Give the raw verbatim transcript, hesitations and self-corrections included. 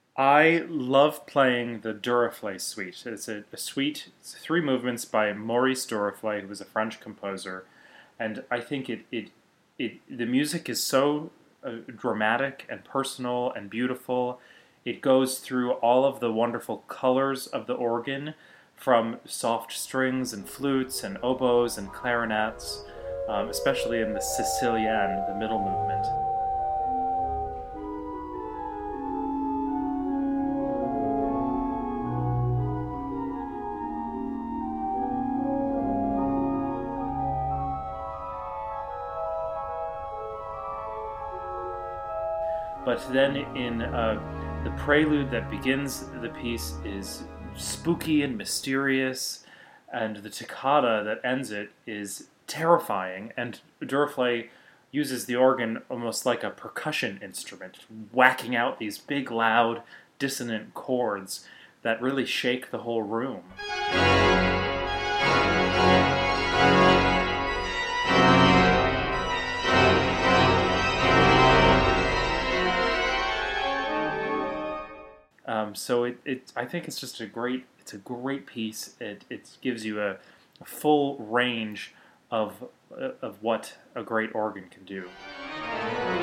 I love playing the Duraflay suite. It's a, a suite, it's three movements by Maurice Duraflay, who was a French composer, and I think it it, it the music is so uh, dramatic and personal and beautiful. It goes through all of the wonderful colors of the organ, from soft strings and flutes and oboes and clarinets, um, especially in the Sicilienne, the middle movement. But then in uh, the prelude that begins the piece is spooky and mysterious, and the toccata that ends it is terrifying. And Duraflay uses the organ almost like a percussion instrument, whacking out these big, loud, dissonant chords that really shake the whole room. Um, so it, it, I think it's just a great, it's a great piece. It, it gives you a, a full range of, of what a great organ can do.